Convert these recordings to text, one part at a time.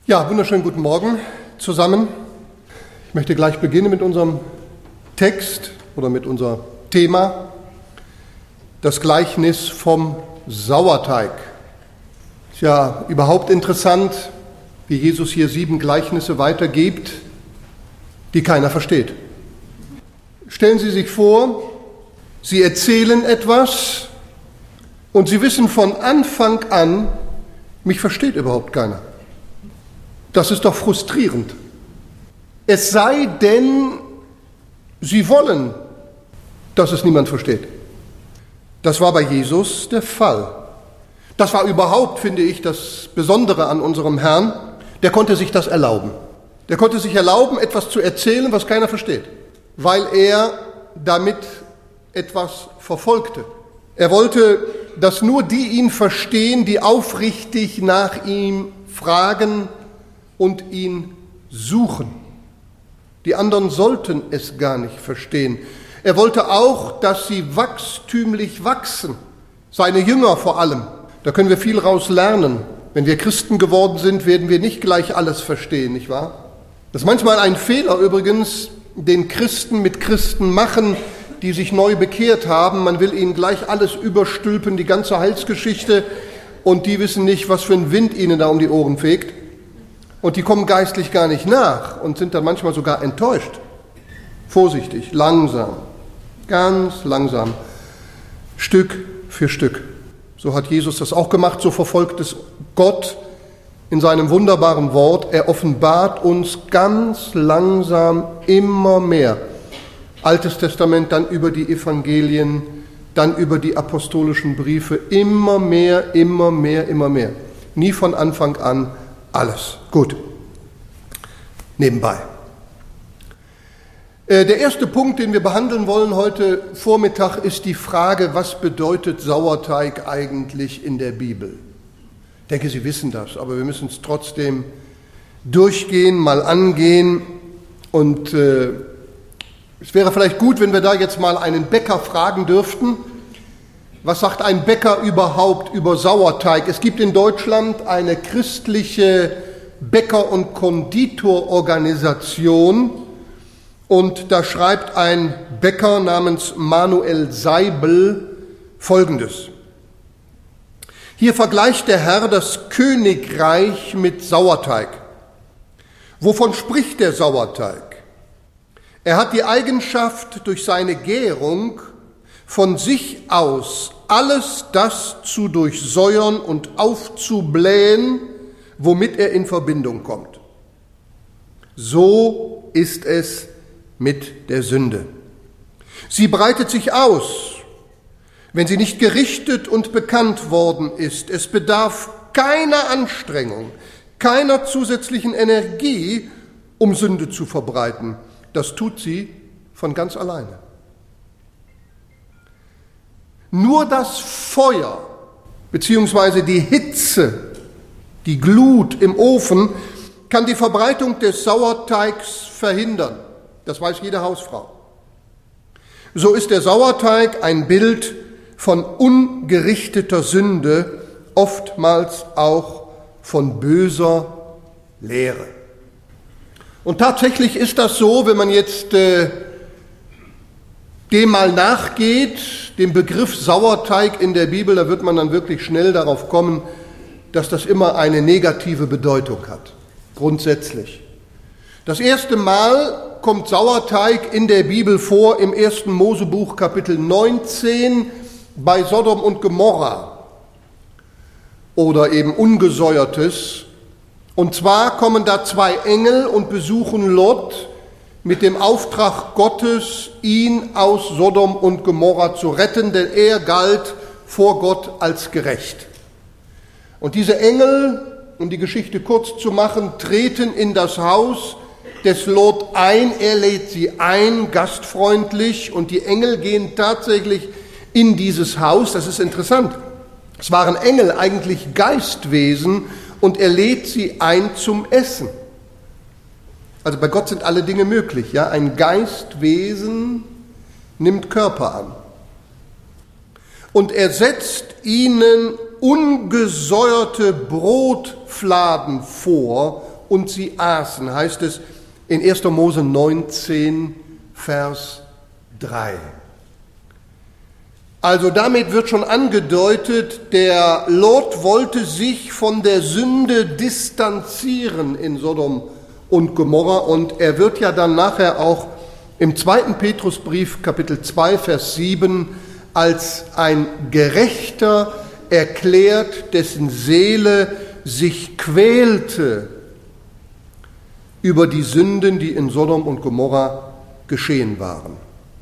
Ja, wunderschönen guten Morgen zusammen. Ich möchte gleich beginnen mit unserem Text oder mit unserem Thema, das Gleichnis vom Sauerteig. Ist ja überhaupt interessant, wie Jesus hier 7 Gleichnisse weitergibt, die keiner versteht. Stellen Sie sich vor, Sie erzählen etwas und Sie wissen von Anfang an, mich versteht überhaupt keiner. Das ist doch frustrierend. Es sei denn, Sie wollen, dass es niemand versteht. Das war bei Jesus der Fall. Das war überhaupt, finde ich, das Besondere an unserem Herrn. Der konnte sich das erlauben. Der konnte sich erlauben, etwas zu erzählen, was keiner versteht, weil er damit etwas verfolgte. Er wollte, dass nur die ihn verstehen, die aufrichtig nach ihm fragen und ihn suchen. Die anderen sollten es gar nicht verstehen. Er wollte auch, dass sie wachstümlich wachsen, seine Jünger vor allem. Da können wir viel raus lernen. Wenn wir Christen geworden sind, werden wir nicht gleich alles verstehen, nicht wahr? Das ist manchmal ein Fehler übrigens, den Christen mit Christen machen, die sich neu bekehrt haben. Man will ihnen gleich alles überstülpen, die ganze Heilsgeschichte, und die wissen nicht, was für ein Wind ihnen da um die Ohren fegt. Und die kommen geistlich gar nicht nach und sind dann manchmal sogar enttäuscht. Vorsichtig, langsam, ganz langsam, Stück für Stück. So hat Jesus das auch gemacht, so verfolgt es Gott in seinem wunderbaren Wort. Er offenbart uns ganz langsam immer mehr. Altes Testament, dann über die Evangelien, dann über die apostolischen Briefe, immer mehr, immer mehr, immer mehr. Nie von Anfang an alles. Gut. Nebenbei. Der erste Punkt, den wir behandeln wollen heute Vormittag, ist die Frage, was bedeutet Sauerteig eigentlich in der Bibel? Ich denke, Sie wissen das, aber wir müssen es trotzdem durchgehen, mal angehen. Und es wäre vielleicht gut, wenn wir da jetzt mal einen Bäcker fragen dürften. Was sagt ein Bäcker überhaupt über Sauerteig? Es gibt in Deutschland eine christliche Bäcker- und Konditororganisation und da schreibt ein Bäcker namens Manuel Seibel Folgendes. Hier vergleicht der Herr das Königreich mit Sauerteig. Wovon spricht der Sauerteig? Er hat die Eigenschaft, durch seine Gärung von sich aus alles das zu durchsäuern und aufzublähen, womit er in Verbindung kommt. So ist es mit der Sünde. Sie breitet sich aus, wenn sie nicht gerichtet und bekannt worden ist. Es bedarf keiner Anstrengung, keiner zusätzlichen Energie, um Sünde zu verbreiten. Das tut sie von ganz alleine. Nur das Feuer bzw. die Hitze, die Glut im Ofen kann die Verbreitung des Sauerteigs verhindern. Das weiß jede Hausfrau. So ist der Sauerteig ein Bild von ungerichteter Sünde, oftmals auch von böser Lehre. Und tatsächlich ist das so, wenn man jetzt dem mal nachgeht, dem Begriff Sauerteig in der Bibel, da wird man dann wirklich schnell darauf kommen, dass das immer eine negative Bedeutung hat, grundsätzlich. Das erste Mal kommt Sauerteig in der Bibel vor im 1. Mosebuch Kapitel 19 bei Sodom und Gomorra oder eben ungesäuertes. Und zwar kommen da 2 Engel und besuchen Lot mit dem Auftrag Gottes, ihn aus Sodom und Gomorra zu retten, denn er galt vor Gott als gerecht. Und diese Engel, um die Geschichte kurz zu machen, treten in das Haus des Lot ein. Er lädt sie ein, gastfreundlich, und die Engel gehen tatsächlich in dieses Haus. Das ist interessant. Es waren Engel, eigentlich Geistwesen, und er lädt sie ein zum Essen. Also bei Gott sind alle Dinge möglich. Ja? Ein Geistwesen nimmt Körper an. Und er setzt ihnen ungesäuerte Brotfladen vor und sie aßen, heißt es in 1. Mose 19, Vers 3. Also damit wird schon angedeutet, der Lot wollte sich von der Sünde distanzieren in Sodom und Gomorra, und er wird ja dann nachher auch im 2. Petrusbrief, Kapitel 2, Vers 7, als ein Gerechter erklärt, dessen Seele sich quälte über die Sünden, die in Sodom und Gomorra geschehen waren.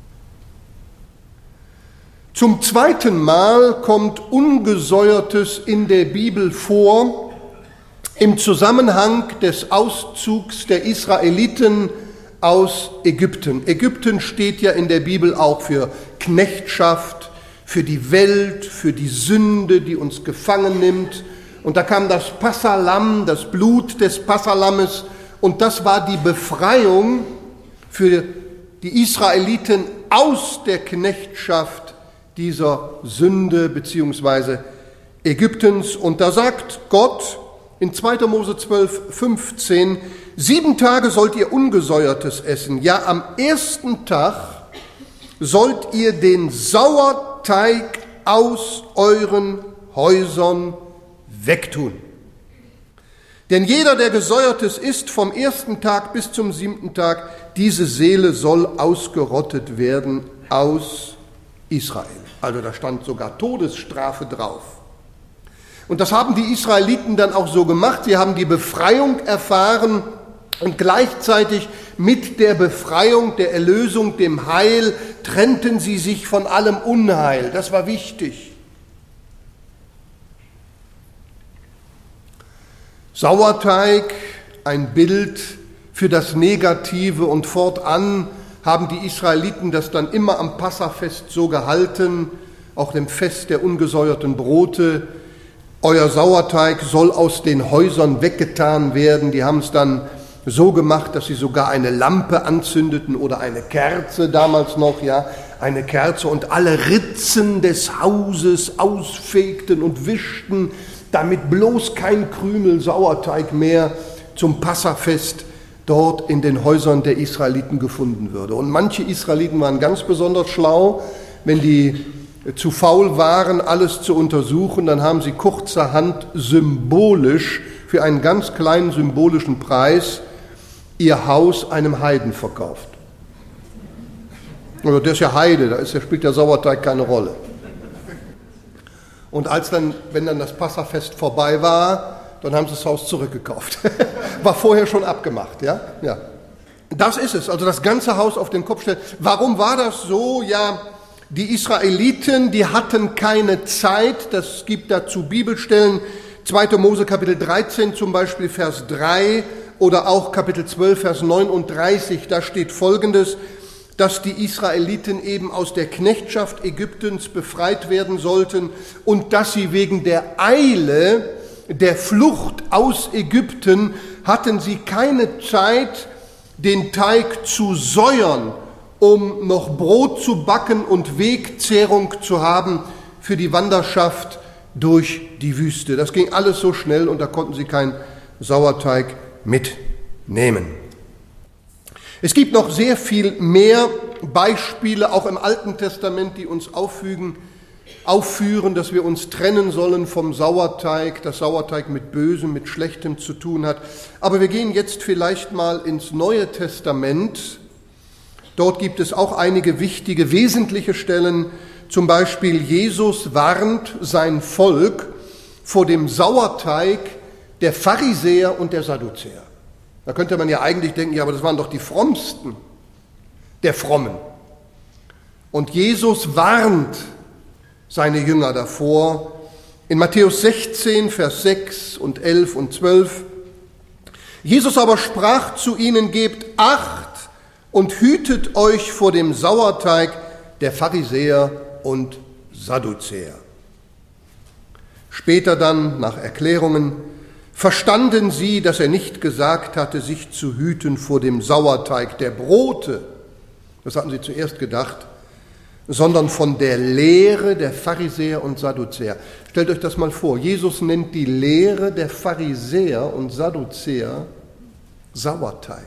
Zum zweiten Mal kommt Ungesäuertes in der Bibel vor, im Zusammenhang des Auszugs der Israeliten aus Ägypten. Ägypten steht ja in der Bibel auch für Knechtschaft, für die Welt, für die Sünde, die uns gefangen nimmt. Und da kam das Passalamm, das Blut des Passalammes, und das war die Befreiung für die Israeliten aus der Knechtschaft dieser Sünde bzw. Ägyptens. Und da sagt Gott in 2. Mose 12, 15, 7 Tage sollt ihr Ungesäuertes essen. Ja, am ersten Tag sollt ihr den Sauerteig aus euren Häusern wegtun. Denn jeder, der Gesäuertes isst, vom ersten Tag bis zum 7. Tag, diese Seele soll ausgerottet werden aus Israel. Also da stand sogar Todesstrafe drauf. Und das haben die Israeliten dann auch so gemacht. Sie haben die Befreiung erfahren und gleichzeitig mit der Befreiung, der Erlösung, dem Heil, trennten sie sich von allem Unheil. Das war wichtig. Sauerteig, ein Bild für das Negative, und fortan haben die Israeliten das dann immer am Passafest so gehalten, auch dem Fest der ungesäuerten Brote. Euer Sauerteig soll aus den Häusern weggetan werden. Die haben es dann so gemacht, dass sie sogar eine Lampe anzündeten oder eine Kerze damals noch, ja, eine Kerze, und alle Ritzen des Hauses ausfegten und wischten, damit bloß kein Krümel Sauerteig mehr zum Passafest dort in den Häusern der Israeliten gefunden würde. Und manche Israeliten waren ganz besonders schlau, wenn die zu faul waren, alles zu untersuchen, dann haben sie kurzerhand symbolisch für einen ganz kleinen symbolischen Preis ihr Haus einem Heiden verkauft. Also der ist ja Heide, da spielt der Sauerteig keine Rolle. Und wenn dann das Passafest vorbei war, dann haben sie das Haus zurückgekauft. War vorher schon abgemacht, ja? Ja. Das ist es, also das ganze Haus auf den Kopf stellen. Warum war das so? Ja, die Israeliten, die hatten keine Zeit, das gibt dazu Bibelstellen, 2. Mose Kapitel 13 zum Beispiel, Vers 3 oder auch Kapitel 12, Vers 39, da steht Folgendes, dass die Israeliten eben aus der Knechtschaft Ägyptens befreit werden sollten und dass sie wegen der Eile der Flucht aus Ägypten hatten sie keine Zeit, den Teig zu säuern, um noch Brot zu backen und Wegzehrung zu haben für die Wanderschaft durch die Wüste. Das ging alles so schnell und da konnten sie keinen Sauerteig mitnehmen. Es gibt noch sehr viel mehr Beispiele, auch im Alten Testament, die uns aufführen, dass wir uns trennen sollen vom Sauerteig, dass Sauerteig mit Bösem, mit Schlechtem zu tun hat. Aber wir gehen jetzt vielleicht mal ins Neue Testament. Dort gibt es auch einige wichtige, wesentliche Stellen. Zum Beispiel Jesus warnt sein Volk vor dem Sauerteig der Pharisäer und der Sadduzäer. Da könnte man ja eigentlich denken, ja, aber das waren doch die Frommsten der Frommen. Und Jesus warnt seine Jünger davor. In Matthäus 16, Vers 6 und 11 und 12. Jesus aber sprach zu ihnen, gebt Acht und hütet euch vor dem Sauerteig der Pharisäer und Sadduzäer. Später dann, nach Erklärungen, verstanden sie, dass er nicht gesagt hatte, sich zu hüten vor dem Sauerteig der Brote, das hatten sie zuerst gedacht, sondern von der Lehre der Pharisäer und Sadduzäer. Stellt euch das mal vor, Jesus nennt die Lehre der Pharisäer und Sadduzäer Sauerteig,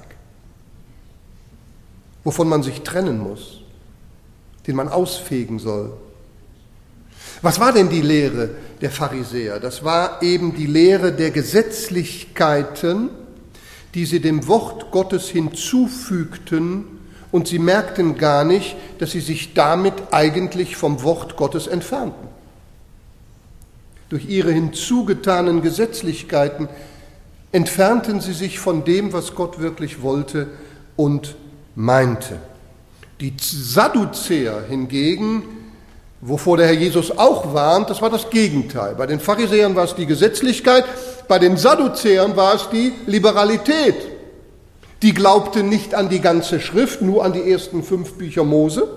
wovon man sich trennen muss, den man ausfegen soll. Was war denn die Lehre der Pharisäer? Das war eben die Lehre der Gesetzlichkeiten, die sie dem Wort Gottes hinzufügten, und sie merkten gar nicht, dass sie sich damit eigentlich vom Wort Gottes entfernten. Durch ihre hinzugetanen Gesetzlichkeiten entfernten sie sich von dem, was Gott wirklich wollte und meinte. Die Sadduzäer hingegen, wovor der Herr Jesus auch warnt, das war das Gegenteil. Bei den Pharisäern war es die Gesetzlichkeit, bei den Sadduzäern war es die Liberalität. Die glaubten nicht an die ganze Schrift, nur an die ersten 5 Bücher Mose.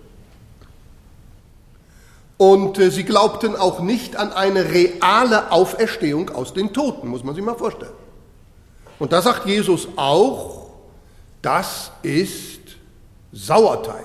Und sie glaubten auch nicht an eine reale Auferstehung aus den Toten, muss man sich mal vorstellen. Und da sagt Jesus auch, das ist Sauerteig.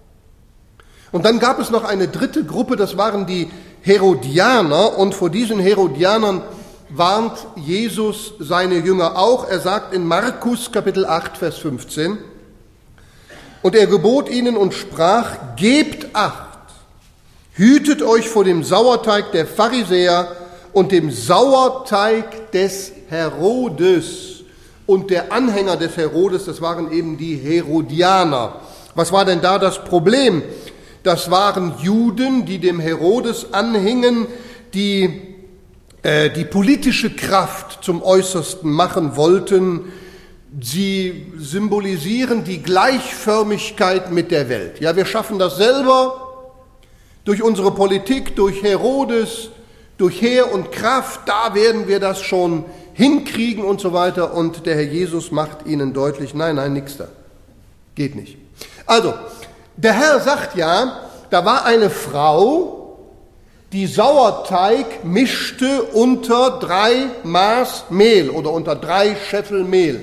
Und dann gab es noch eine dritte Gruppe, das waren die Herodianer. Und vor diesen Herodianern warnt Jesus seine Jünger auch. Er sagt in Markus Kapitel 8, Vers 15, und er gebot ihnen und sprach, gebt Acht, hütet euch vor dem Sauerteig der Pharisäer und dem Sauerteig des Herodes. Und der Anhänger des Herodes, das waren eben die Herodianer. Was war denn da das Problem? Das waren Juden, die dem Herodes anhingen, die politische Kraft zum Äußersten machen wollten. Sie symbolisieren die Gleichförmigkeit mit der Welt. Ja, wir schaffen das selber durch unsere Politik, durch Herodes, durch Heer und Kraft. Da werden wir das schon hinkriegen und so weiter. Und der Herr Jesus macht ihnen deutlich, nein, nix da. Geht nicht. Also, der Herr sagt ja, da war eine Frau, die Sauerteig mischte unter 3 Maß Mehl oder unter 3 Scheffel Mehl.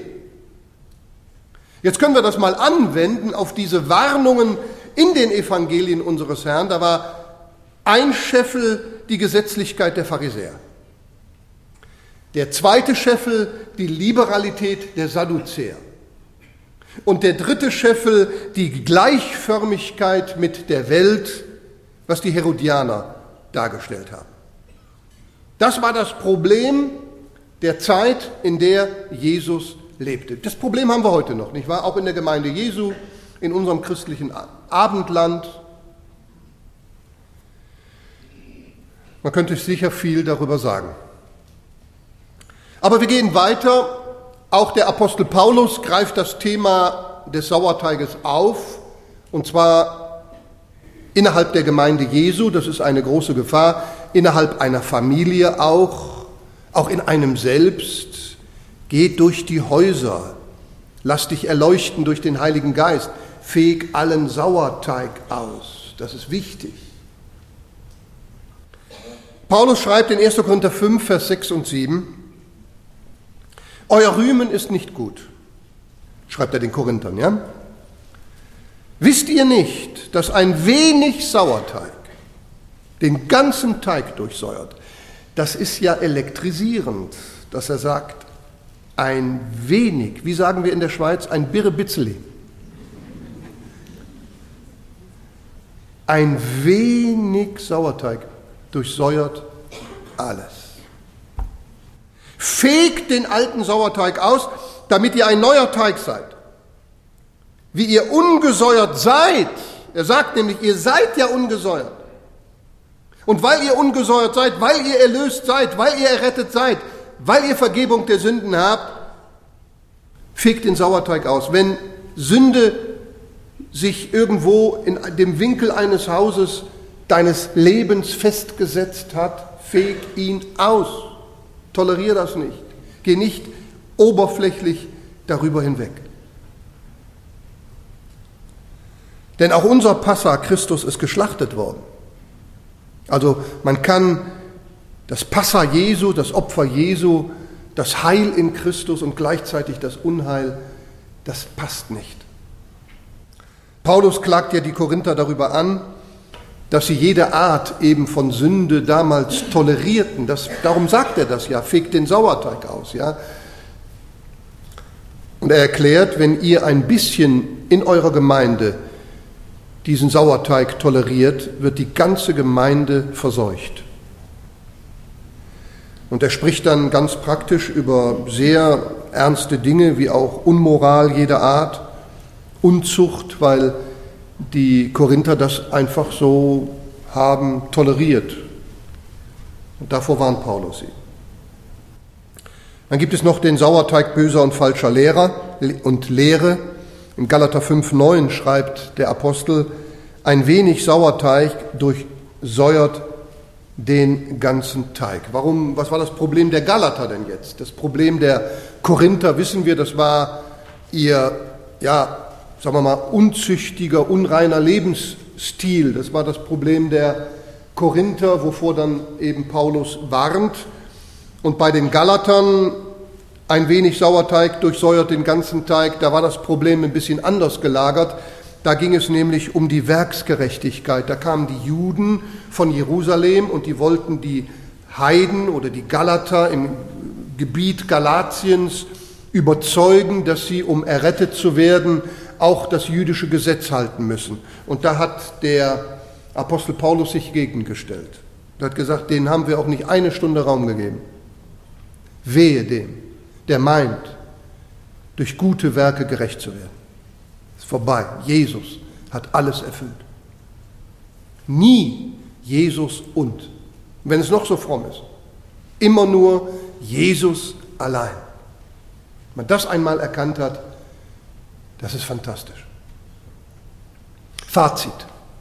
Jetzt können wir das mal anwenden auf diese Warnungen in den Evangelien unseres Herrn. Da war 1 Scheffel die Gesetzlichkeit der Pharisäer. Der 2. Scheffel die Liberalität der Sadduzäer. Und der 3. Scheffel die Gleichförmigkeit mit der Welt, was die Herodianer dargestellt haben. Das war das Problem der Zeit, in der Jesus lebte. Das Problem haben wir heute noch, nicht wahr? Auch in der Gemeinde Jesu, in unserem christlichen Abendland. Man könnte sicher viel darüber sagen. Aber wir gehen weiter. Auch der Apostel Paulus greift das Thema des Sauerteiges auf, und zwar innerhalb der Gemeinde Jesu, das ist eine große Gefahr, innerhalb einer Familie auch in einem selbst. Geht durch die Häuser, lass dich erleuchten durch den Heiligen Geist, feg allen Sauerteig aus, das ist wichtig. Paulus schreibt in 1. Korinther 5, Vers 6 und 7, euer Rühmen ist nicht gut, schreibt er den Korinthern, ja? Wisst ihr nicht, dass ein wenig Sauerteig den ganzen Teig durchsäuert? Das ist ja elektrisierend, dass er sagt, ein wenig, wie sagen wir in der Schweiz, ein Birrebitzeli. Ein wenig Sauerteig durchsäuert alles. Fegt den alten Sauerteig aus, damit ihr ein neuer Teig seid. Wie ihr ungesäuert seid. Er sagt nämlich, ihr seid ja ungesäuert. Und weil ihr ungesäuert seid, weil ihr erlöst seid, weil ihr errettet seid, weil ihr Vergebung der Sünden habt, fegt den Sauerteig aus. Wenn Sünde sich irgendwo in dem Winkel eines Hauses deines Lebens festgesetzt hat, feg ihn aus. Toleriere das nicht. Geh nicht oberflächlich darüber hinweg. Denn auch unser Passa, Christus, ist geschlachtet worden. Also man kann das Passa Jesu, das Opfer Jesu, das Heil in Christus und gleichzeitig das Unheil, das passt nicht. Paulus klagt ja die Korinther darüber an, dass sie jede Art eben von Sünde damals tolerierten. Darum sagt er das ja, fegt den Sauerteig aus. Ja. Und er erklärt, wenn ihr ein bisschen in eurer Gemeinde diesen Sauerteig toleriert, wird die ganze Gemeinde verseucht. Und er spricht dann ganz praktisch über sehr ernste Dinge, wie auch Unmoral jeder Art, Unzucht, weil die Korinther das einfach so haben toleriert. Und davor warnt Paulus sie. Dann gibt es noch den Sauerteig böser und falscher Lehrer und Lehre. In Galater 5,9 schreibt der Apostel, ein wenig Sauerteig durchsäuert den ganzen Teig. Warum? Was war das Problem der Galater denn jetzt? Das Problem der Korinther, wissen wir, das war ihr, sagen wir mal, unzüchtiger, unreiner Lebensstil. Das war das Problem der Korinther, wovor dann eben Paulus warnt. Und bei den Galatern, ein wenig Sauerteig durchsäuert den ganzen Teig, da war das Problem ein bisschen anders gelagert. Da ging es nämlich um die Werksgerechtigkeit. Da kamen die Juden von Jerusalem und die wollten die Heiden oder die Galater im Gebiet Galatiens überzeugen, dass sie, um errettet zu werden, auch das jüdische Gesetz halten müssen. Und da hat der Apostel Paulus sich gegengestellt. Er hat gesagt, denen haben wir auch nicht eine Stunde Raum gegeben. Wehe dem, der meint, durch gute Werke gerecht zu werden. Ist vorbei. Jesus hat alles erfüllt. Nie Jesus und. Wenn es noch so fromm ist. Immer nur Jesus allein. Wenn man das einmal erkannt hat, das ist fantastisch. Fazit.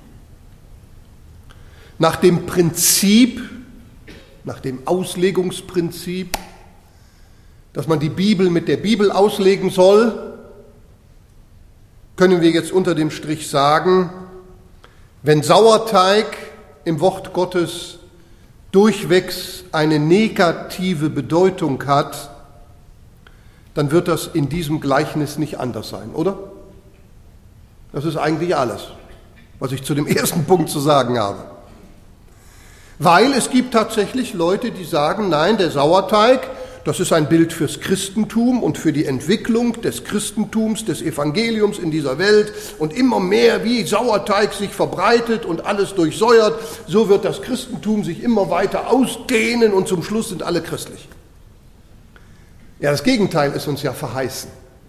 Nach dem Prinzip, nach dem Auslegungsprinzip, dass man die Bibel mit der Bibel auslegen soll, können wir jetzt unter dem Strich sagen, wenn Sauerteig im Wort Gottes durchwegs eine negative Bedeutung hat, dann wird das in diesem Gleichnis nicht anders sein, oder? Das ist eigentlich alles, was ich zu dem ersten Punkt zu sagen habe. Weil es gibt tatsächlich Leute, die sagen, nein, der Sauerteig, das ist ein Bild fürs Christentum und für die Entwicklung des Christentums, des Evangeliums in dieser Welt. Und immer mehr, wie Sauerteig sich verbreitet und alles durchsäuert, so wird das Christentum sich immer weiter ausdehnen und zum Schluss sind alle christlich. Ja, das Gegenteil ist uns ja verheißen.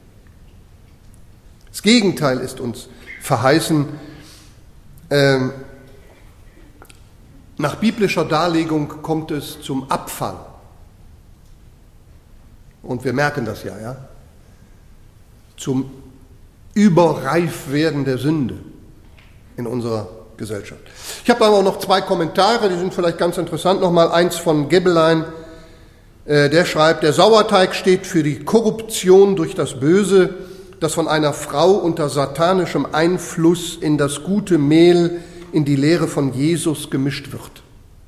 Das Gegenteil ist uns verheißen. Nach biblischer Darlegung kommt es zum Abfall. Und wir merken das ja, zum Überreifwerden der Sünde in unserer Gesellschaft. Ich habe aber noch 2 Kommentare, die sind vielleicht ganz interessant. Nochmal eins von Gebelein, der schreibt, der Sauerteig steht für die Korruption durch das Böse, das von einer Frau unter satanischem Einfluss in das gute Mehl, in die Lehre von Jesus gemischt wird.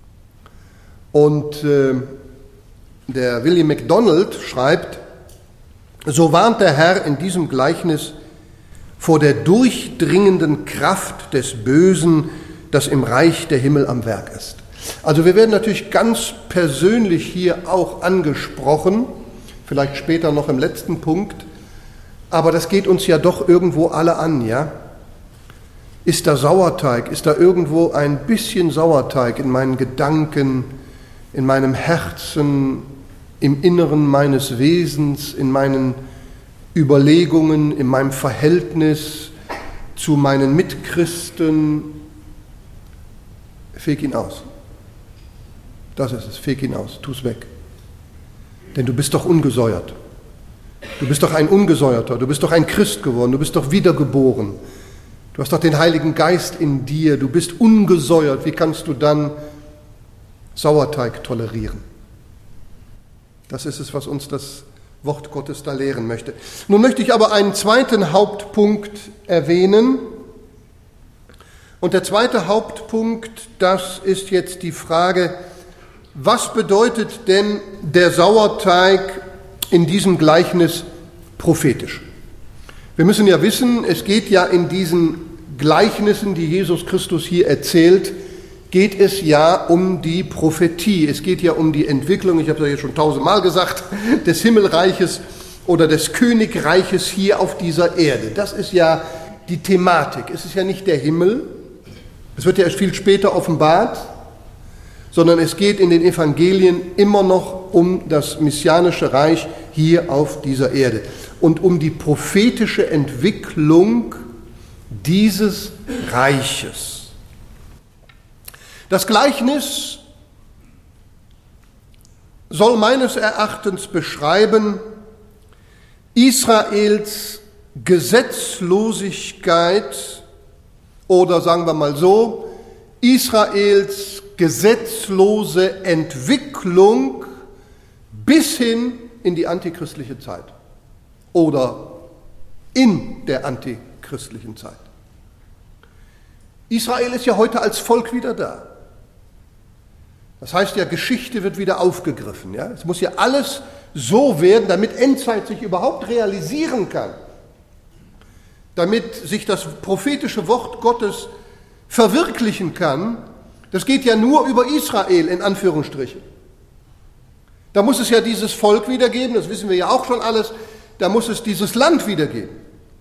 Und der William MacDonald schreibt, so warnt der Herr in diesem Gleichnis vor der durchdringenden Kraft des Bösen, das im Reich der Himmel am Werk ist. Also wir werden natürlich ganz persönlich hier auch angesprochen, vielleicht später noch im letzten Punkt, aber das geht uns ja doch irgendwo alle an, ja? Ist da Sauerteig, ist da irgendwo ein bisschen Sauerteig in meinen Gedanken, in meinem Herzen, im Inneren meines Wesens, in meinen Überlegungen, in meinem Verhältnis zu meinen Mitchristen? Feg ihn aus. Das ist es, feg ihn aus, tu es weg. Denn du bist doch ungesäuert. Du bist doch ein Ungesäuerter, du bist doch ein Christ geworden, du bist doch wiedergeboren. Du hast doch den Heiligen Geist in dir, du bist ungesäuert. Wie kannst du dann Sauerteig tolerieren? Das ist es, was uns das Wort Gottes da lehren möchte. Nun möchte ich aber einen zweiten Hauptpunkt erwähnen. Und der zweite Hauptpunkt, das ist jetzt die Frage, was bedeutet denn der Sauerteig in diesem Gleichnis prophetisch? Wir müssen ja wissen, es geht ja in diesen Gleichnissen, die Jesus Christus hier erzählt, geht es ja um die Prophetie. Es geht ja um die Entwicklung, ich habe es ja jetzt schon 1000-mal gesagt, des Himmelreiches oder des Königreiches hier auf dieser Erde. Das ist ja die Thematik. Es ist ja nicht der Himmel, es wird ja erst viel später offenbart, sondern es geht in den Evangelien immer noch um das messianische Reich hier auf dieser Erde und um die prophetische Entwicklung dieses Reiches. Das Gleichnis soll meines Erachtens beschreiben Israels Gesetzlosigkeit oder sagen wir mal so, Israels gesetzlose Entwicklung bis hin in die antichristliche Zeit oder in der antichristlichen Zeit. Israel ist ja heute als Volk wieder da. Das heißt ja, Geschichte wird wieder aufgegriffen. Ja? Es muss ja alles so werden, damit Endzeit sich überhaupt realisieren kann. Damit sich das prophetische Wort Gottes verwirklichen kann. Das geht ja nur über Israel, in Anführungsstrichen. Da muss es ja dieses Volk wieder geben, das wissen wir ja auch schon alles. Da muss es dieses Land wieder geben.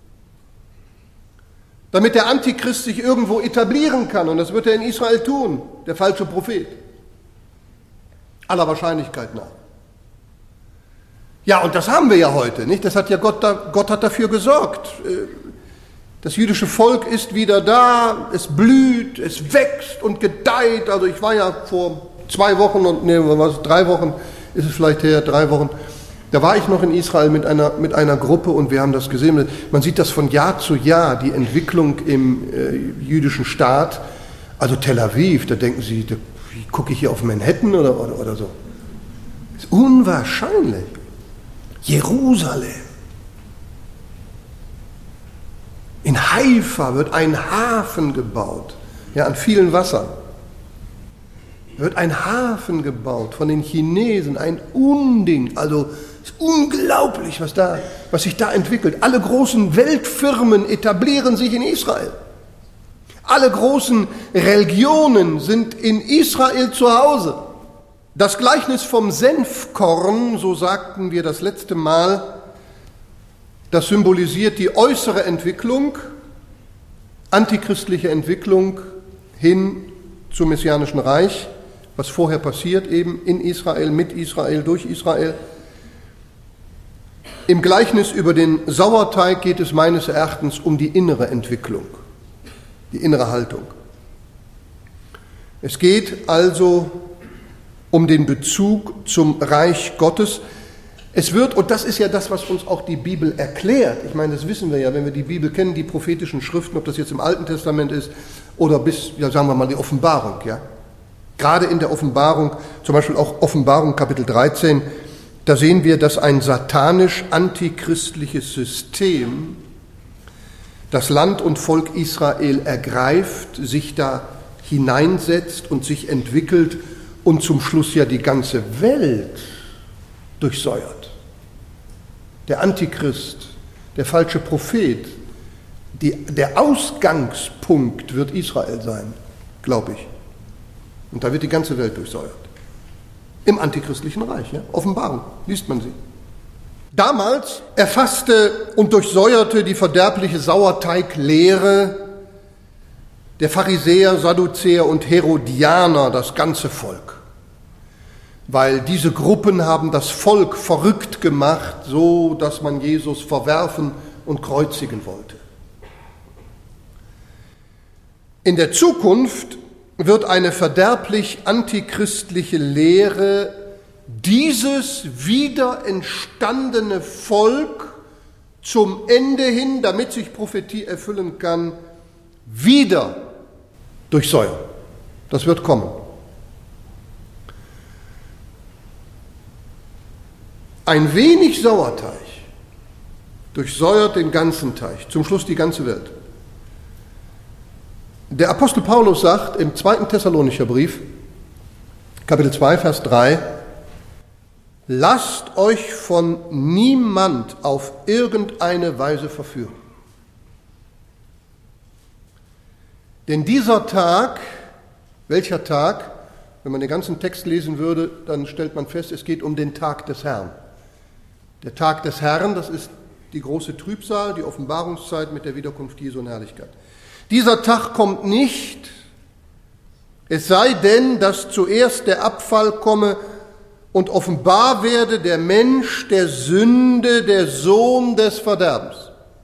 Damit der Antichrist sich irgendwo etablieren kann. Und das wird er in Israel tun, der falsche Prophet. Aller Wahrscheinlichkeit nach. Ja, und das haben wir ja heute, nicht? Das hat ja Gott hat dafür gesorgt. Das jüdische Volk ist wieder da, es blüht, es wächst und gedeiht. Also ich war ja vor 3 Wochen, ist es vielleicht her, 3 Wochen, da war ich noch in Israel mit einer Gruppe und wir haben das gesehen. Man sieht das von Jahr zu Jahr, die Entwicklung im jüdischen Staat. Also Tel Aviv, da denken Sie, wie gucke ich hier auf Manhattan oder so. Das ist unwahrscheinlich. Jerusalem. In Haifa wird ein Hafen gebaut, ja, an vielen Wassern. Da wird ein Hafen gebaut von den Chinesen, ein Unding. Also es ist unglaublich, was sich da entwickelt. Alle großen Weltfirmen etablieren sich in Israel. Alle großen Religionen sind in Israel zu Hause. Das Gleichnis vom Senfkorn, so sagten wir das letzte Mal, das symbolisiert die äußere Entwicklung, antichristliche Entwicklung hin zum messianischen Reich, was vorher passiert eben in Israel, mit Israel, durch Israel. Im Gleichnis über den Sauerteig geht es meines Erachtens um die innere Entwicklung, die innere Haltung. Es geht also um den Bezug zum Reich Gottes. Es wird, und das ist ja das, was uns auch die Bibel erklärt, ich meine, das wissen wir ja, wenn wir die Bibel kennen, die prophetischen Schriften, ob das jetzt im Alten Testament ist oder bis, ja, sagen wir mal, die Offenbarung, ja. Gerade in der Offenbarung, zum Beispiel auch Offenbarung Kapitel 13, da sehen wir, dass ein satanisch-antichristliches System das Land und Volk Israel ergreift, sich da hineinsetzt und sich entwickelt und zum Schluss ja die ganze Welt durchsäuert. Der Antichrist, der falsche Prophet, der Ausgangspunkt wird Israel sein, glaube ich. Und da wird die ganze Welt durchsäuert. Im antichristlichen Reich, ja? Offenbarung, liest man sie. Damals erfasste und durchsäuerte die verderbliche Sauerteiglehre der Pharisäer, Sadduzäer und Herodianer das ganze Volk. Weil diese Gruppen haben das Volk verrückt gemacht, so dass man Jesus verwerfen und kreuzigen wollte. In der Zukunft wird eine verderblich antichristliche Lehre dieses wieder entstandene Volk zum Ende hin, damit sich Prophetie erfüllen kann, wieder durchsäuern. Das wird kommen. Ein wenig Sauerteig durchsäuert den ganzen Teich, zum Schluss die ganze Welt. Der Apostel Paulus sagt im 2. Thessalonicher Brief, Kapitel 2, Vers 3, lasst euch von niemand auf irgendeine Weise verführen. Denn dieser Tag, welcher Tag, wenn man den ganzen Text lesen würde, dann stellt man fest, es geht um den Tag des Herrn. Der Tag des Herrn, das ist die große Trübsal, die Offenbarungszeit mit der Wiederkunft Jesu in Herrlichkeit. Dieser Tag kommt nicht, es sei denn, dass zuerst der Abfall komme und offenbar werde der Mensch der Sünde, der Sohn des Verderbens.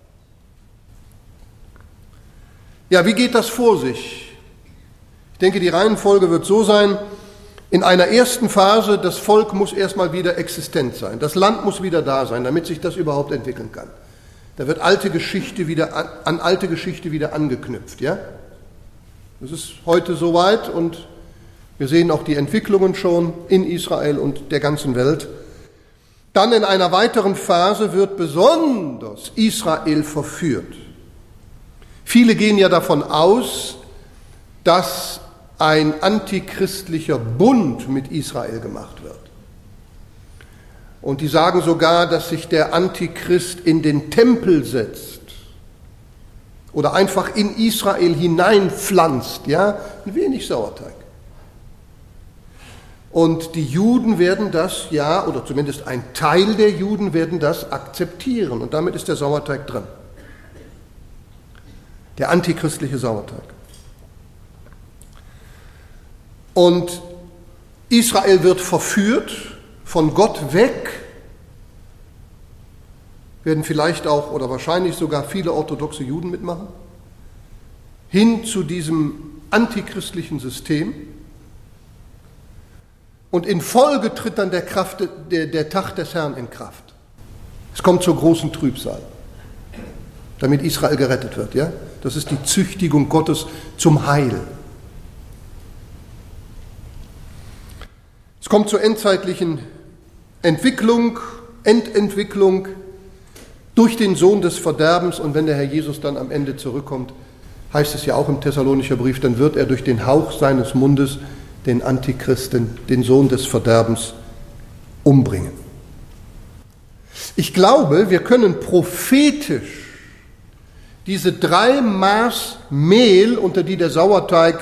Ja, wie geht das vor sich? Ich denke, die Reihenfolge wird so sein, in einer ersten Phase, das Volk muss erstmal wieder existent sein. Das Land muss wieder da sein, damit sich das überhaupt entwickeln kann. Da wird an alte Geschichte wieder angeknüpft. Ja? Das ist heute soweit und wir sehen auch die Entwicklungen schon in Israel und der ganzen Welt. Dann in einer weiteren Phase wird besonders Israel verführt. Viele gehen ja davon aus, dass ein antichristlicher Bund mit Israel gemacht wird. Und die sagen sogar, dass sich der Antichrist in den Tempel setzt oder einfach in Israel hineinpflanzt, ja, ein wenig Sauerteig. Und die Juden werden das, ja, oder zumindest ein Teil der Juden werden das akzeptieren. Und damit ist der Sauerteig drin. Der antichristliche Sauerteig. Und Israel wird verführt, von Gott weg, werden vielleicht auch oder wahrscheinlich sogar viele orthodoxe Juden mitmachen, hin zu diesem antichristlichen System. Und in Folge tritt dann der Tag des Herrn in Kraft. Es kommt zur großen Trübsal, damit Israel gerettet wird. Ja? Das ist die Züchtigung Gottes zum Heil. Es kommt zur endzeitlichen Endentwicklung durch den Sohn des Verderbens. Und wenn der Herr Jesus dann am Ende zurückkommt, heißt es ja auch im Thessalonicher Brief, dann wird er durch den Hauch seines Mundes den Antichristen, den Sohn des Verderbens, umbringen. Ich glaube, wir können prophetisch diese 3 Maß Mehl, unter die der Sauerteig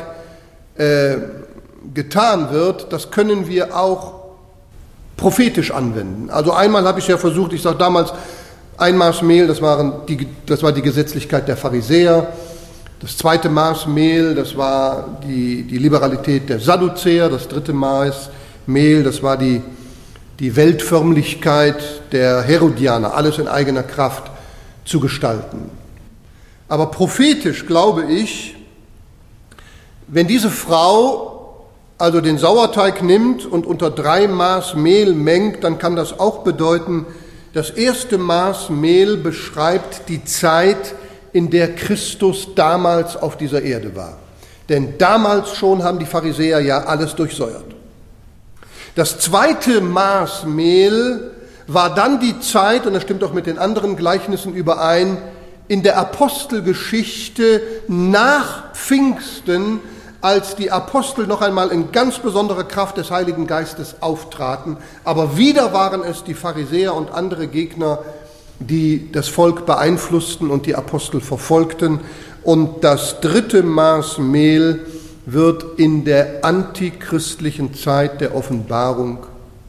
getan wird, das können wir auch prophetisch anwenden. Also einmal habe ich ja versucht, ich sage damals, 1 Maß Mehl, das war die Gesetzlichkeit der Pharisäer. Das 2. Maß Mehl, das war die Liberalität der Sadduzäer. Das 3. Maß Mehl, das war die Weltförmlichkeit der Herodianer, alles in eigener Kraft zu gestalten. Aber prophetisch glaube ich, wenn diese Frau also den Sauerteig nimmt und unter 3 Maß Mehl mengt, dann kann das auch bedeuten, das 1. Maß Mehl beschreibt die Zeit, in der Christus damals auf dieser Erde war. Denn damals schon haben die Pharisäer ja alles durchsäuert. Das 2. Maß Mehl war dann die Zeit, und das stimmt auch mit den anderen Gleichnissen überein, in der Apostelgeschichte nach Pfingsten, als die Apostel noch einmal in ganz besonderer Kraft des Heiligen Geistes auftraten. Aber wieder waren es die Pharisäer und andere Gegner, die das Volk beeinflussten und die Apostel verfolgten. Und das 3. Maß Mehl wird in der antichristlichen Zeit der Offenbarung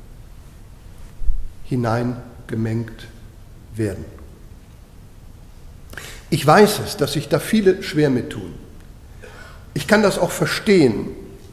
hineingemengt werden. Ich weiß es, dass sich da viele schwer mit tun. Ich kann das auch verstehen.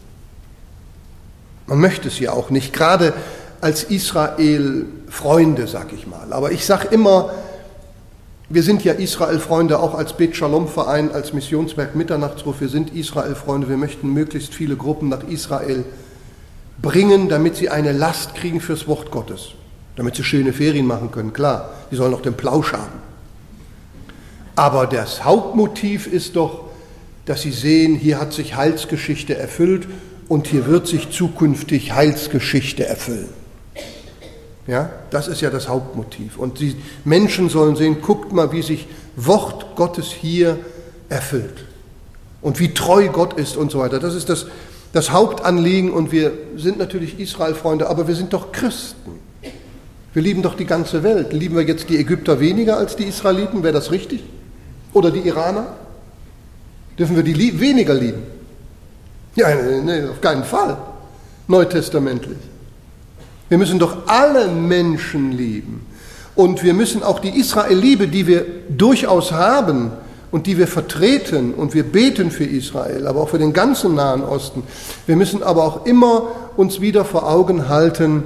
Man möchte es ja auch nicht, gerade als Israel-Freunde, sag ich mal. Aber ich sage immer, wir sind ja Israel-Freunde, auch als Bet Shalom-Verein, als Missionswerk Mitternachtsruf. Wir sind Israel-Freunde. Wir möchten möglichst viele Gruppen nach Israel bringen, damit sie eine Last kriegen fürs Wort Gottes. Damit sie schöne Ferien machen können, klar. Die sollen auch den Plausch haben. Aber das Hauptmotiv ist doch, dass sie sehen, hier hat sich Heilsgeschichte erfüllt und hier wird sich zukünftig Heilsgeschichte erfüllen. Ja, das ist ja das Hauptmotiv. Und die Menschen sollen sehen, guckt mal, wie sich Wort Gottes hier erfüllt und wie treu Gott ist und so weiter. Das ist das Hauptanliegen und wir sind natürlich Israel-Freunde, aber wir sind doch Christen. Wir lieben doch die ganze Welt. Lieben wir jetzt die Ägypter weniger als die Israeliten? Wäre das richtig? Oder die Iraner? Dürfen wir die weniger lieben? Ja, nee, auf keinen Fall. Neutestamentlich. Wir müssen doch alle Menschen lieben. Und wir müssen auch die Israel-Liebe, die wir durchaus haben und die wir vertreten, und wir beten für Israel, aber auch für den ganzen Nahen Osten. Wir müssen aber auch immer uns wieder vor Augen halten,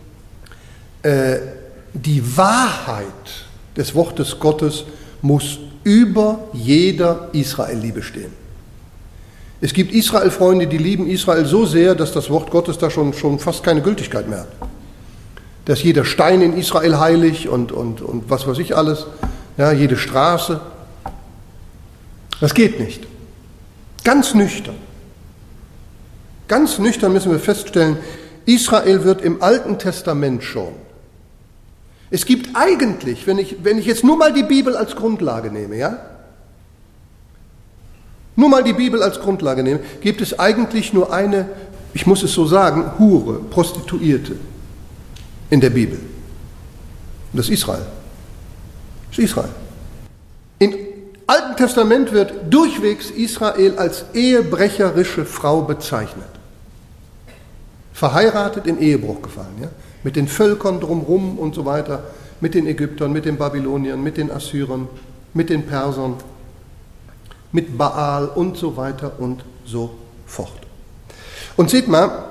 die Wahrheit des Wortes Gottes muss über jeder Israel-Liebe stehen. Es gibt Israel-Freunde, die lieben Israel so sehr, dass das Wort Gottes da schon fast keine Gültigkeit mehr hat. Da ist jeder Stein in Israel heilig und was weiß ich alles, ja, jede Straße. Das geht nicht. Ganz nüchtern müssen wir feststellen, Israel wird im Alten Testament schon. Es gibt eigentlich, wenn ich jetzt nur mal die Bibel als Grundlage nehme, ja? Nur mal die Bibel als Grundlage nehme, gibt es eigentlich nur eine, ich muss es so sagen, Hure, Prostituierte in der Bibel. Und das ist Israel. Das ist Israel. Im Alten Testament wird durchwegs Israel als ehebrecherische Frau bezeichnet. Verheiratet, in Ehebruch gefallen, ja? Mit den Völkern drumherum und so weiter, mit den Ägyptern, mit den Babyloniern, mit den Assyrern, mit den Persern, mit Baal und so weiter und so fort. Und seht mal,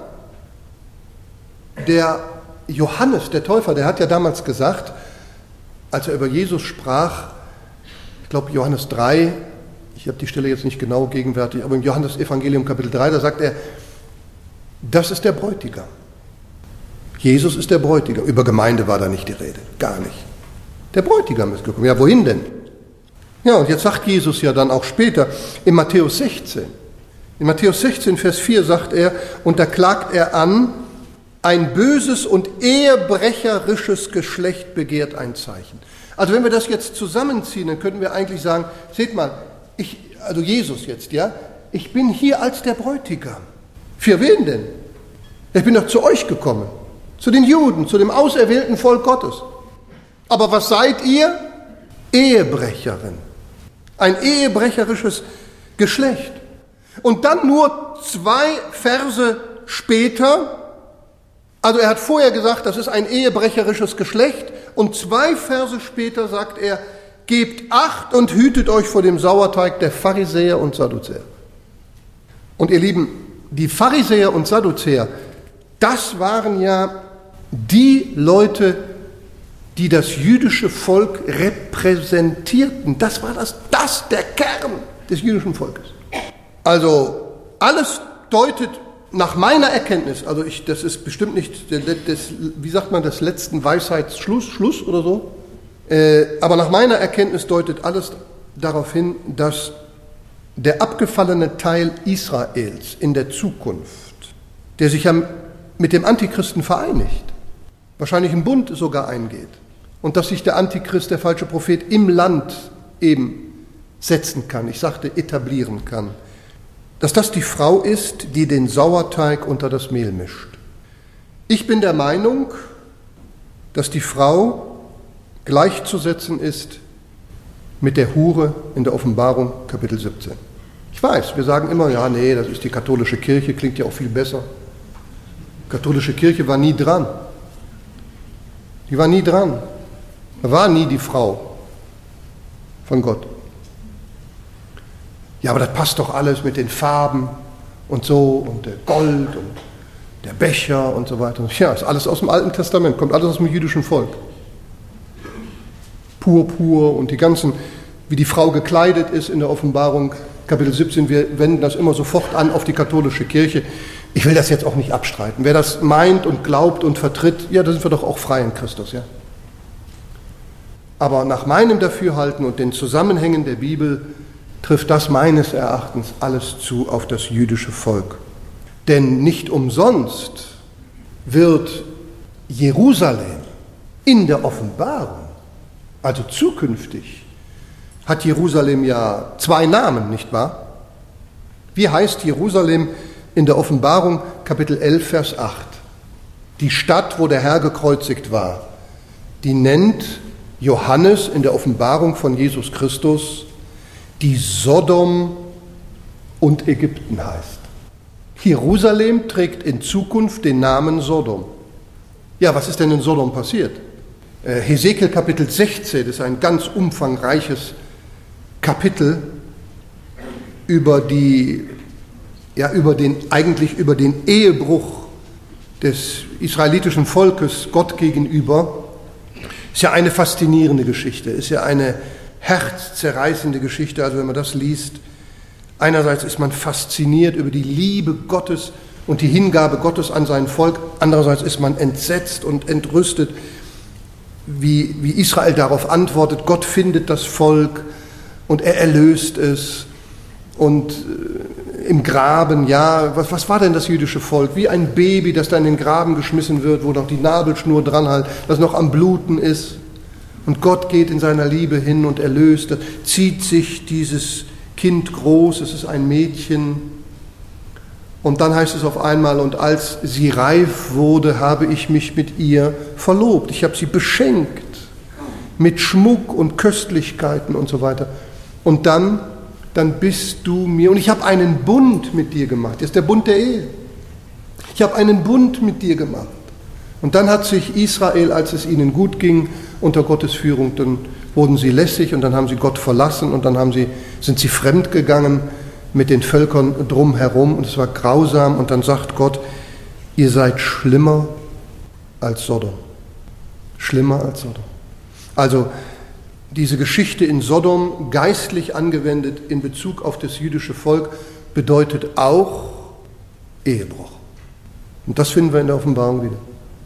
der Johannes, der Täufer, der hat ja damals gesagt, als er über Jesus sprach, ich glaube Johannes 3, ich habe die Stelle jetzt nicht genau gegenwärtig, aber im Johannes-Evangelium Kapitel 3, da sagt er, das ist der Bräutigam. Jesus ist der Bräutigam. Über Gemeinde war da nicht die Rede, gar nicht. Der Bräutigam ist gekommen. Ja, wohin denn? Ja, und jetzt sagt Jesus ja dann auch später in Matthäus 16. In Matthäus 16, Vers 4 sagt er, und da klagt er an, ein böses und ehebrecherisches Geschlecht begehrt ein Zeichen. Also wenn wir das jetzt zusammenziehen, dann könnten wir eigentlich sagen, seht mal, also Jesus jetzt, ja, ich bin hier als der Bräutigam. Für wen denn? Ich bin doch zu euch gekommen, zu den Juden, zu dem auserwählten Volk Gottes. Aber was seid ihr? Ehebrecherin. Ein ehebrecherisches Geschlecht. Und dann nur 2 Verse später, also er hat vorher gesagt, das ist ein ehebrecherisches Geschlecht, und 2 Verse später sagt er, gebt Acht und hütet euch vor dem Sauerteig der Pharisäer und Sadduzäer. Und ihr Lieben, die Pharisäer und Sadduzäer, das waren ja die Leute, die das jüdische Volk repräsentierten. Das war der Kern des jüdischen Volkes. Also alles deutet nach meiner Erkenntnis, also das ist bestimmt nicht des letzten Weisheitsschluss oder so, aber nach meiner Erkenntnis deutet alles darauf hin, dass der abgefallene Teil Israels in der Zukunft, der sich ja mit dem Antichristen vereinigt, wahrscheinlich einen Bund sogar eingeht, und dass sich der Antichrist, der falsche Prophet, im Land eben setzen kann, ich sagte etablieren kann, dass das die Frau ist, die den Sauerteig unter das Mehl mischt. Ich bin der Meinung, dass die Frau gleichzusetzen ist mit der Hure in der Offenbarung Kapitel 17. Ich weiß, wir sagen immer, ja, nee, das ist die katholische Kirche, klingt ja auch viel besser. Die katholische Kirche war nie dran. Die war nie dran. Da war nie die Frau von Gott. Ja, aber das passt doch alles mit den Farben und so und der Gold und der Becher und so weiter. Ja, ist alles aus dem Alten Testament, kommt alles aus dem jüdischen Volk. Purpur und die ganzen, wie die Frau gekleidet ist in der Offenbarung, Kapitel 17, wir wenden das immer sofort an auf die katholische Kirche. Ich will das jetzt auch nicht abstreiten. Wer das meint und glaubt und vertritt, ja, da sind wir doch auch frei in Christus, ja. Aber nach meinem Dafürhalten und den Zusammenhängen der Bibel trifft das meines Erachtens alles zu auf das jüdische Volk. Denn nicht umsonst wird Jerusalem in der Offenbarung, also zukünftig, hat Jerusalem ja 2 Namen, nicht wahr? Wie heißt Jerusalem in der Offenbarung Kapitel 11, Vers 8? Die Stadt, wo der Herr gekreuzigt war, die nennt Johannes in der Offenbarung von Jesus Christus, die Sodom und Ägypten heißt. Jerusalem trägt in Zukunft den Namen Sodom. Ja, was ist denn in Sodom passiert? Hesekiel Kapitel 16 ist ein ganz umfangreiches Kapitel über den Ehebruch des israelitischen Volkes Gott gegenüber. Ist ja eine faszinierende Geschichte, ist ja eine herzzerreißende Geschichte. Also wenn man das liest, einerseits ist man fasziniert über die Liebe Gottes und die Hingabe Gottes an sein Volk, andererseits ist man entsetzt und entrüstet, wie Israel darauf antwortet. Gott findet das Volk und er erlöst es. Und im Graben, ja, was war denn das jüdische Volk? Wie ein Baby, das da in den Graben geschmissen wird, wo noch die Nabelschnur dran hält, das noch am Bluten ist. Und Gott geht in seiner Liebe hin und erlöst, zieht sich dieses Kind groß, es ist ein Mädchen. Und dann heißt es auf einmal, und als sie reif wurde, habe ich mich mit ihr verlobt. Ich habe sie beschenkt mit Schmuck und Köstlichkeiten und so weiter. Und dann bist du mir, und ich habe einen Bund mit dir gemacht. Das ist der Bund der Ehe. Ich habe einen Bund mit dir gemacht. Und dann hat sich Israel, als es ihnen gut ging, unter Gottes Führung, dann wurden sie lässig und dann haben sie Gott verlassen und dann sind sie fremdgegangen mit den Völkern drumherum und es war grausam. Und dann sagt Gott, ihr seid schlimmer als Sodom. Schlimmer als Sodom. Also diese Geschichte in Sodom, geistlich angewendet in Bezug auf das jüdische Volk, bedeutet auch Ehebruch. Und das finden wir in der Offenbarung wieder.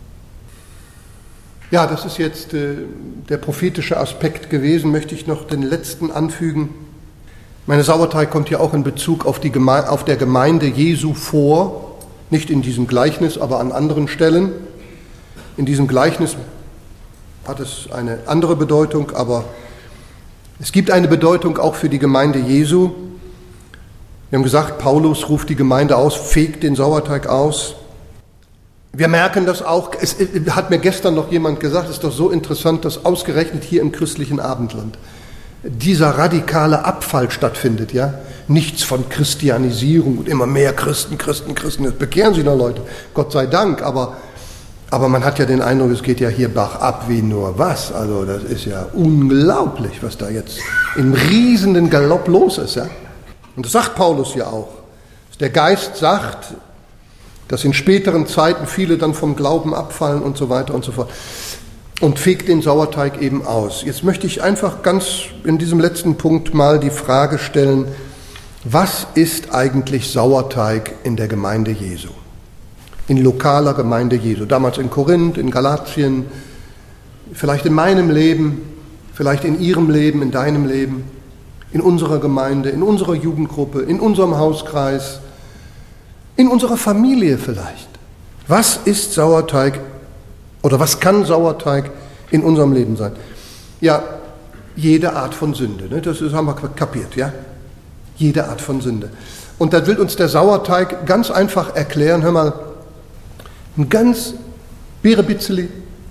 Ja, das ist jetzt der prophetische Aspekt gewesen, möchte ich noch den letzten anfügen. Meine Sauerteig kommt hier auch in Bezug auf der Gemeinde Jesu vor, nicht in diesem Gleichnis, aber an anderen Stellen. In diesem Gleichnis hat es eine andere Bedeutung, aber es gibt eine Bedeutung auch für die Gemeinde Jesu. Wir haben gesagt, Paulus ruft die Gemeinde aus, fegt den Sauerteig aus. Wir merken das auch, es hat mir gestern noch jemand gesagt, es ist doch so interessant, dass ausgerechnet hier im christlichen Abendland dieser radikale Abfall stattfindet, ja? Nichts von Christianisierung und immer mehr Christen, jetzt bekehren sich noch Leute, Gott sei Dank, aber man hat ja den Eindruck, es geht ja hier bergab wie nur was. Also das ist ja unglaublich, was da jetzt im riesenden Galopp los ist. Ja? Und das sagt Paulus ja auch. Der Geist sagt, dass in späteren Zeiten viele dann vom Glauben abfallen und so weiter und so fort. Und fegt den Sauerteig eben aus. Jetzt möchte ich einfach ganz in diesem letzten Punkt mal die Frage stellen, was ist eigentlich Sauerteig in der Gemeinde Jesu? In lokaler Gemeinde Jesu, damals in Korinth, in Galatien, vielleicht in meinem Leben, vielleicht in Ihrem Leben, in deinem Leben, in unserer Gemeinde, in unserer Jugendgruppe, in unserem Hauskreis, in unserer Familie vielleicht. Was ist Sauerteig oder was kann Sauerteig in unserem Leben sein? Ja, jede Art von Sünde, ne? Das haben wir kapiert, ja? Jede Art von Sünde. Und da will uns der Sauerteig ganz einfach erklären, hör mal, ein ganz Beerebitzeli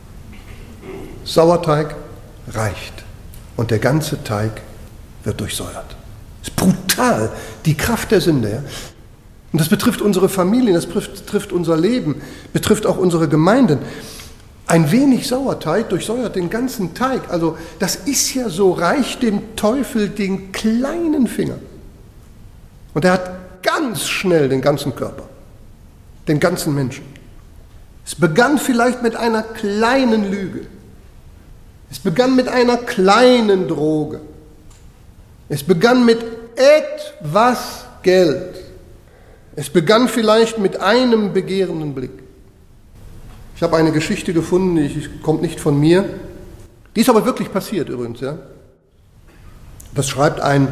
Sauerteig reicht und der ganze Teig wird durchsäuert. Das ist brutal, die Kraft der Sünde. Ja? Und das betrifft unsere Familien, das betrifft unser Leben, betrifft auch unsere Gemeinden. Ein wenig Sauerteig durchsäuert den ganzen Teig. Also das ist ja so, reicht dem Teufel den kleinen Finger. Und er hat ganz schnell den ganzen Körper, den ganzen Menschen. Es begann vielleicht mit einer kleinen Lüge. Es begann mit einer kleinen Droge. Es begann mit etwas Geld. Es begann vielleicht mit einem begehrenden Blick. Ich habe eine Geschichte gefunden, die kommt nicht von mir. Die ist aber wirklich passiert übrigens. Ja? Das schreibt ein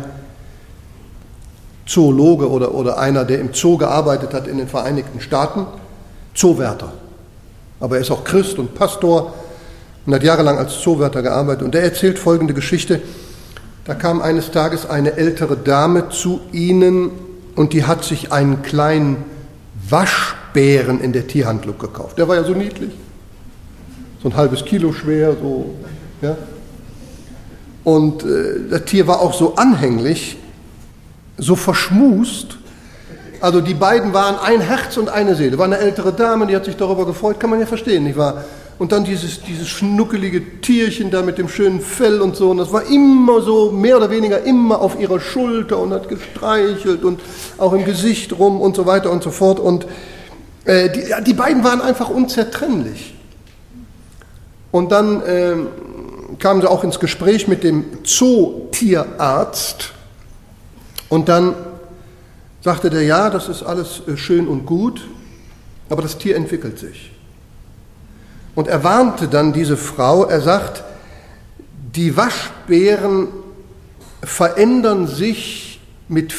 Zoologe oder einer, der im Zoo gearbeitet hat in den Vereinigten Staaten, Zoowärter. Aber er ist auch Christ und Pastor und hat jahrelang als Zoowärter gearbeitet. Und er erzählt folgende Geschichte. Da kam eines Tages eine ältere Dame zu ihnen und die hat sich einen kleinen Waschbären in der Tierhandlung gekauft. Der war ja so niedlich, so ein halbes Kilo schwer. So, ja. Und das Tier war auch so anhänglich, so verschmust. Also die beiden waren ein Herz und eine Seele. War eine ältere Dame, die hat sich darüber gefreut, kann man ja verstehen, nicht wahr? und dann dieses schnuckelige Tierchen da mit dem schönen Fell und so. Und das war immer so, mehr oder weniger immer auf ihrer Schulter und hat gestreichelt und auch im Gesicht rum und so weiter und so fort. Und die beiden waren einfach unzertrennlich. Und dann kamen sie auch ins Gespräch mit dem Zootierarzt. Und dann sagte der, ja, das ist alles schön und gut, aber das Tier entwickelt sich. Und er warnte dann diese Frau, er sagt, die Waschbären verändern sich mit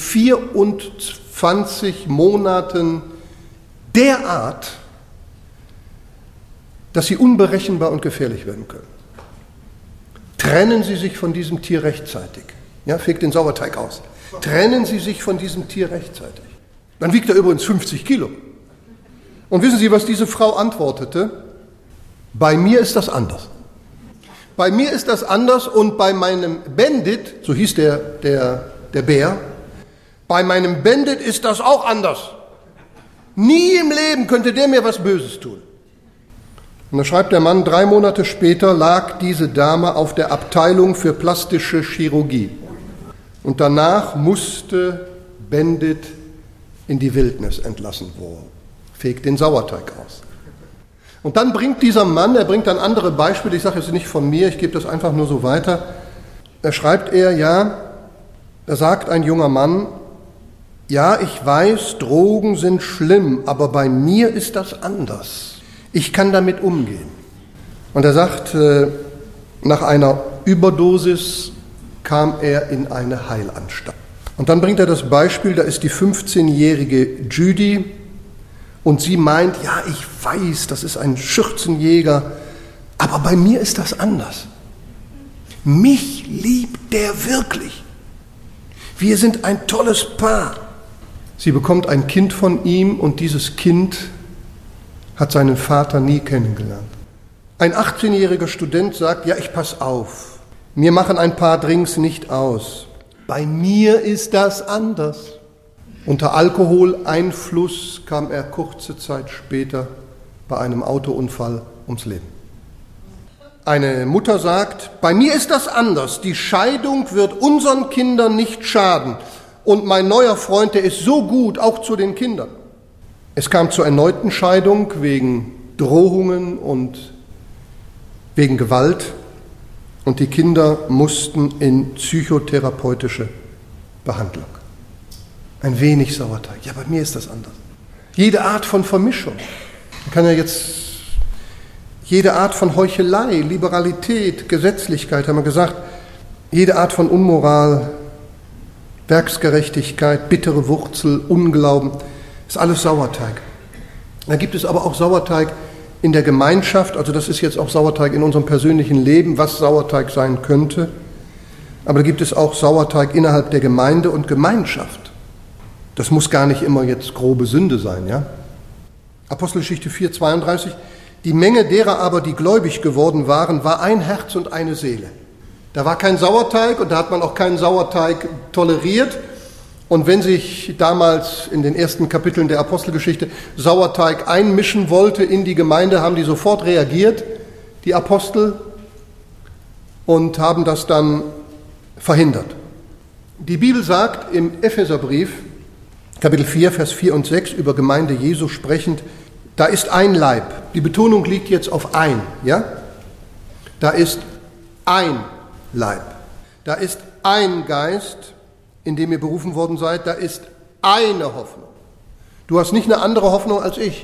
24 Monaten derart, dass sie unberechenbar und gefährlich werden können. Trennen Sie sich von diesem Tier rechtzeitig. Ja, fegt den Sauerteig aus. Trennen Sie sich von diesem Tier rechtzeitig. Dann wiegt er übrigens 50 Kilo. Und wissen Sie, was diese Frau antwortete? Bei mir ist das anders. Bei mir ist das anders und bei meinem Bandit, so hieß der Bär, bei meinem Bandit ist das auch anders. Nie im Leben könnte der mir was Böses tun. Und da schreibt der Mann, 3 Monate später lag diese Dame auf der Abteilung für plastische Chirurgie. Und danach musste Bandit in die Wildnis entlassen werden. Fegt den Sauerteig aus. Und dann bringt dieser Mann, er bringt dann andere Beispiele, ich sage jetzt nicht von mir, ich gebe das einfach nur so weiter. Da schreibt er, da sagt ein junger Mann, ja, ich weiß, Drogen sind schlimm, aber bei mir ist das anders. Ich kann damit umgehen. Und er sagt, nach einer Überdosis kam er in eine Heilanstalt. Und dann bringt er das Beispiel, da ist die 15-jährige Judy und sie meint, ja, ich weiß, das ist ein Schürzenjäger, aber bei mir ist das anders. Mich liebt der wirklich. Wir sind ein tolles Paar. Sie bekommt ein Kind von ihm und dieses Kind hat seinen Vater nie kennengelernt. Ein 18-jähriger Student sagt, ja, ich pass auf, mir machen ein paar Drinks nicht aus. Bei mir ist das anders. Unter Alkoholeinfluss kam er kurze Zeit später bei einem Autounfall ums Leben. Eine Mutter sagt, bei mir ist das anders. Die Scheidung wird unseren Kindern nicht schaden. Und mein neuer Freund, der ist so gut, auch zu den Kindern. Es kam zur erneuten Scheidung wegen Drohungen und wegen Gewalt. Und die Kinder mussten in psychotherapeutische Behandlung. Ein wenig Sauerteig. Ja, bei mir ist das anders. Jede Art von Vermischung. Man kann ja jetzt jede Art von Heuchelei, Liberalität, Gesetzlichkeit, haben wir gesagt, jede Art von Unmoral, Werksgerechtigkeit, bittere Wurzel, Unglauben, ist alles Sauerteig. Da gibt es aber auch Sauerteig in der Gemeinschaft, also das ist jetzt auch Sauerteig in unserem persönlichen Leben, was Sauerteig sein könnte. Aber da gibt es auch Sauerteig innerhalb der Gemeinde und Gemeinschaft. Das muss gar nicht immer jetzt grobe Sünde sein, ja? Apostelgeschichte 4,32. Die Menge derer aber, die gläubig geworden waren, war ein Herz und eine Seele. Da war kein Sauerteig und da hat man auch keinen Sauerteig toleriert. Und wenn sich damals in den ersten Kapiteln der Apostelgeschichte Sauerteig einmischen wollte in die Gemeinde, haben die sofort reagiert, die Apostel, und haben das dann verhindert. Die Bibel sagt im Epheserbrief, Kapitel 4, Vers 4 und 6, über Gemeinde Jesu sprechend, da ist ein Leib. Die Betonung liegt jetzt auf ein, ja? Da ist ein Leib. Da ist ein Geist, in dem ihr berufen worden seid. Da ist eine Hoffnung. Du hast nicht eine andere Hoffnung als ich.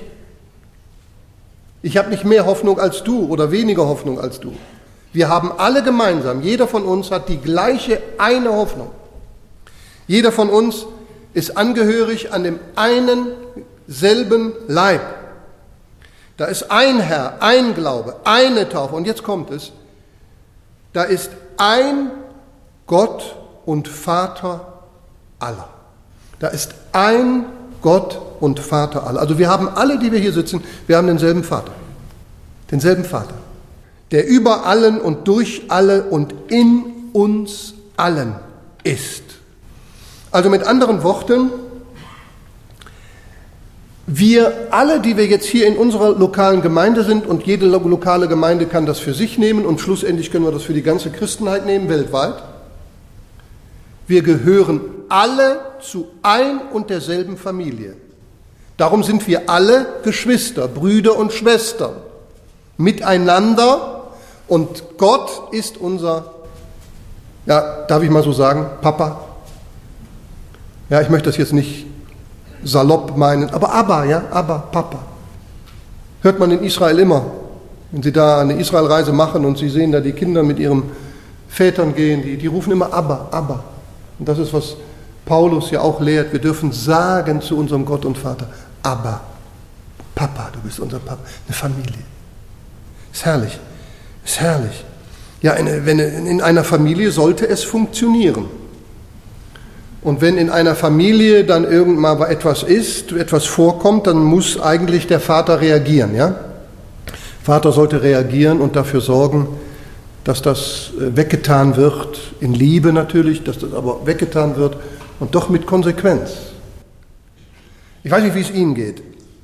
Ich habe nicht mehr Hoffnung als du oder weniger Hoffnung als du. Wir haben alle gemeinsam, jeder von uns hat die gleiche eine Hoffnung. Jeder von uns ist angehörig an dem einen selben Leib. Da ist ein Herr, ein Glaube, eine Taufe. Und jetzt kommt es. Da ist ein Gott und Vater aller. Da ist ein Gott und Vater aller. Also wir haben alle, die wir hier sitzen, wir haben denselben Vater. Denselben Vater. Der über allen und durch alle und in uns allen ist. Also mit anderen Worten, Wir alle, die wir jetzt hier in unserer lokalen Gemeinde sind, und jede lokale Gemeinde kann das für sich nehmen und schlussendlich können wir das für die ganze Christenheit nehmen, weltweit. Wir gehören alle zu ein und derselben Familie. Darum sind wir alle Geschwister, Brüder und Schwestern, miteinander, und Gott ist unser, ja, darf ich mal so sagen, Papa? Ja, ich möchte das jetzt nicht salopp meinen, aber Abba, ja, Abba, Papa. Hört man in Israel immer, wenn sie da eine Israelreise machen und sie sehen da die Kinder mit ihren Vätern gehen, die rufen immer Abba, Abba. Und das ist, was Paulus ja auch lehrt. Wir dürfen sagen zu unserem Gott und Vater, Abba, Papa, du bist unser Papa, eine Familie. Ist herrlich, ist herrlich. Ja, in einer Familie sollte es funktionieren. Und wenn in einer Familie dann irgendwann mal etwas ist, etwas vorkommt, dann muss eigentlich der Vater reagieren. Ja? Vater sollte reagieren und dafür sorgen, dass das weggetan wird, in Liebe natürlich, dass das aber weggetan wird und doch mit Konsequenz. Ich weiß nicht, wie es Ihnen geht.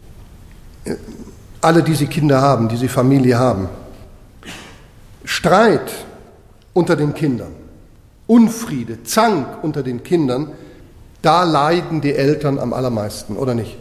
Alle, die Sie Kinder haben, die Sie Familie haben. Streit unter den Kindern, Unfriede, Zank unter den Kindern, da leiden die Eltern am allermeisten, oder nicht?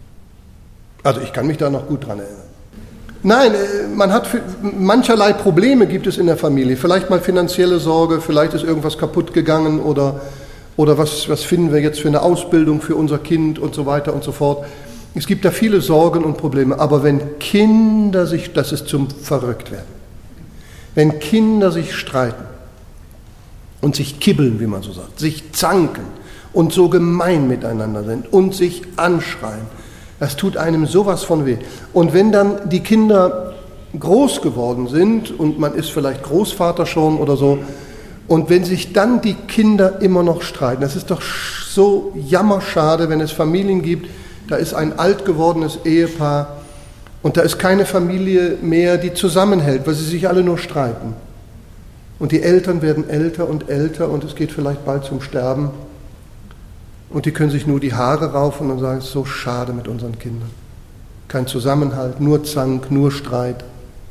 Also ich kann mich da noch gut dran erinnern. Nein, man hat mancherlei Probleme gibt es in der Familie. Vielleicht mal finanzielle Sorge, vielleicht ist irgendwas kaputt gegangen oder was finden wir jetzt für eine Ausbildung für unser Kind und so weiter und so fort. Es gibt da viele Sorgen und Probleme, aber wenn Kinder sich, das ist zum Verrücktwerden, wenn Kinder sich streiten und sich kibbeln, wie man so sagt, sich zanken und so gemein miteinander sind und sich anschreien, das tut einem sowas von weh. Und wenn dann die Kinder groß geworden sind und man ist vielleicht Großvater schon oder so, und wenn sich dann die Kinder immer noch streiten, das ist doch so jammerschade, wenn es Familien gibt, da ist ein alt gewordenes Ehepaar und da ist keine Familie mehr, die zusammenhält, weil sie sich alle nur streiten. Und die Eltern werden älter und es geht vielleicht bald zum Sterben. Und die können sich nur die Haare raufen und sagen, es ist so schade mit unseren Kindern. Kein Zusammenhalt, nur Zank, nur Streit.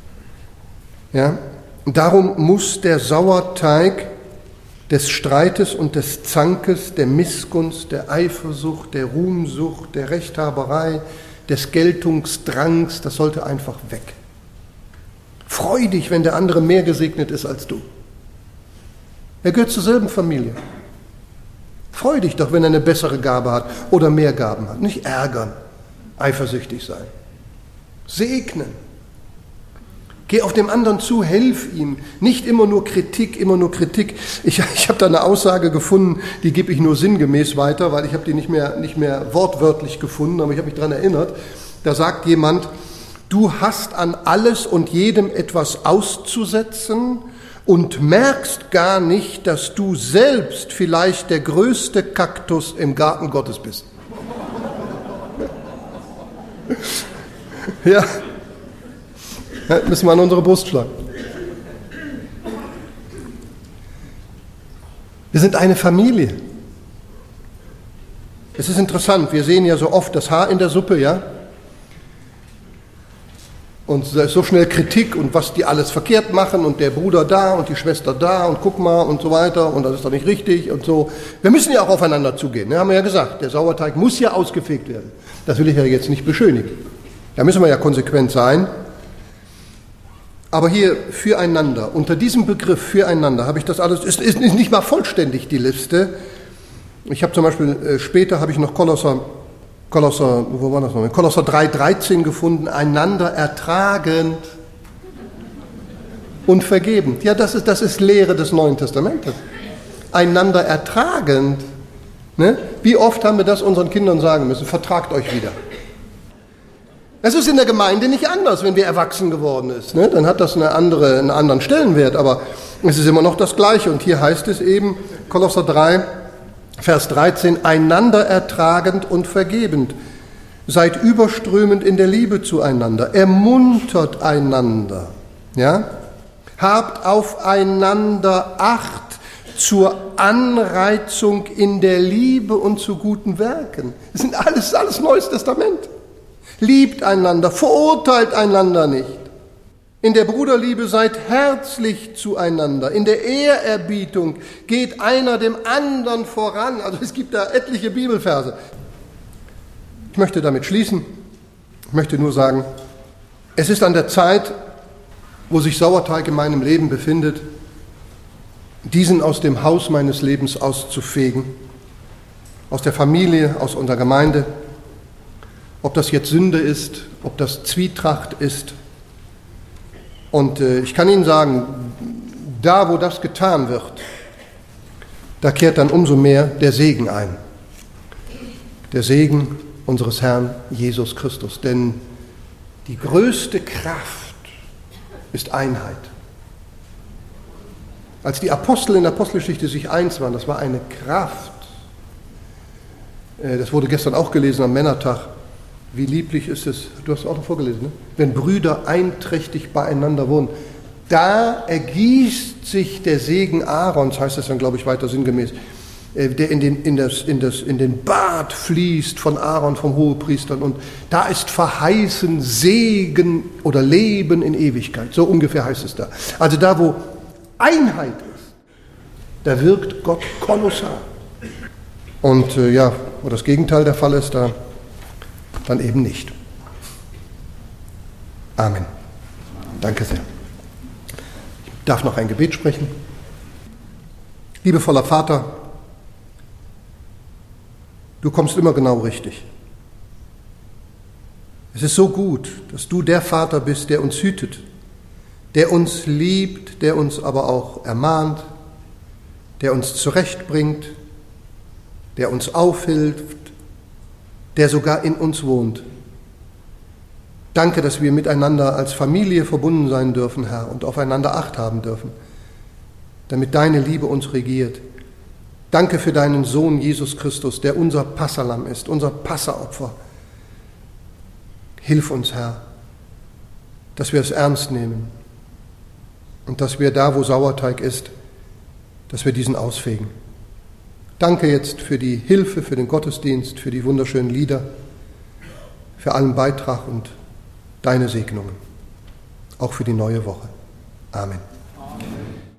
Ja? Und darum muss der Sauerteig des Streites und des Zankes, der Missgunst, der Eifersucht, der Ruhmsucht, der Rechthaberei, des Geltungsdrangs, das sollte einfach weg. Freu dich, wenn der andere mehr gesegnet ist als du. Er gehört zur selben Familie. Freu dich doch, wenn er eine bessere Gabe hat oder mehr Gaben hat. Nicht ärgern, eifersüchtig sein. Segnen. Geh auf dem anderen zu, helf ihm. Nicht immer nur Kritik, immer nur Kritik. Ich habe da eine Aussage gefunden, die gebe ich nur sinngemäß weiter, weil ich habe die nicht mehr wortwörtlich gefunden, aber ich habe mich daran erinnert. Da sagt jemand, du hast an alles und jedem etwas auszusetzen und merkst gar nicht, dass du selbst vielleicht der größte Kaktus im Garten Gottes bist. Ja, müssen wir an unsere Brust schlagen. Wir sind eine Familie. Es ist interessant, wir sehen ja so oft das Haar in der Suppe, ja? Und da ist so schnell Kritik und was die alles verkehrt machen und der Bruder da und die Schwester da und guck mal und so weiter und das ist doch nicht richtig und so. Wir müssen ja auch aufeinander zugehen, ne? Haben wir ja gesagt, der Sauerteig muss ja ausgefegt werden. Das will ich ja jetzt nicht beschönigen. Da müssen wir ja konsequent sein. Aber hier füreinander, unter diesem Begriff füreinander habe ich das alles, ist nicht mal vollständig die Liste. Ich habe zum Beispiel, später habe ich noch Kolosser 3,13 gefunden, einander ertragend und vergebend. Ja, das ist Lehre des Neuen Testamentes. Einander ertragend. Ne? Wie oft haben wir das unseren Kindern sagen müssen, vertragt euch wieder. Es ist in der Gemeinde nicht anders, wenn wir erwachsen geworden sind. Ne? Dann hat das einen anderen Stellenwert, aber es ist immer noch das Gleiche. Und hier heißt es eben, Kolosser 3, Vers 13, einander ertragend und vergebend. Seid überströmend in der Liebe zueinander. Ermuntert einander. Ja? Habt aufeinander Acht zur Anreizung in der Liebe und zu guten Werken. Das sind alles Neues Testament. Liebt einander, verurteilt einander nicht. In der Bruderliebe seid herzlich zueinander. In der Ehrerbietung geht einer dem anderen voran. Also es gibt da etliche Bibelverse. Ich möchte damit schließen. Ich möchte nur sagen, es ist an der Zeit, wo sich Sauerteig in meinem Leben befindet, diesen aus dem Haus meines Lebens auszufegen, aus der Familie, aus unserer Gemeinde, ob das jetzt Sünde ist, ob das Zwietracht ist. Und ich kann Ihnen sagen, da wo das getan wird, da kehrt dann umso mehr der Segen ein. Der Segen unseres Herrn Jesus Christus. Denn die größte Kraft ist Einheit. Als die Apostel in der Apostelgeschichte sich eins waren, das war eine Kraft. Das wurde gestern auch gelesen am Männertag. Wie lieblich ist es, du hast es auch noch vorgelesen, ne? Wenn Brüder einträchtig beieinander wohnen. Da ergießt sich der Segen Aarons, heißt es dann, glaube ich, weiter sinngemäß, der in den Bart fließt von Aaron, vom Hohepriestern. Und da ist verheißen Segen oder Leben in Ewigkeit. So ungefähr heißt es da. Also da, wo Einheit ist, da wirkt Gott kolossal. Und wo das Gegenteil der Fall ist, da dann eben nicht. Amen. Danke sehr. Ich darf noch ein Gebet sprechen. Liebevoller Vater, du kommst immer genau richtig. Es ist so gut, dass du der Vater bist, der uns hütet, der uns liebt, der uns aber auch ermahnt, der uns zurechtbringt, der uns aufhilft, der sogar in uns wohnt. Danke, dass wir miteinander als Familie verbunden sein dürfen, Herr, und aufeinander Acht haben dürfen, damit deine Liebe uns regiert. Danke für deinen Sohn Jesus Christus, der unser Passahlamm ist, unser Passaopfer. Hilf uns, Herr, dass wir es ernst nehmen und dass wir da, wo Sauerteig ist, dass wir diesen ausfegen. Danke jetzt für die Hilfe, für den Gottesdienst, für die wunderschönen Lieder, für allen Beitrag und deine Segnungen, auch für die neue Woche. Amen.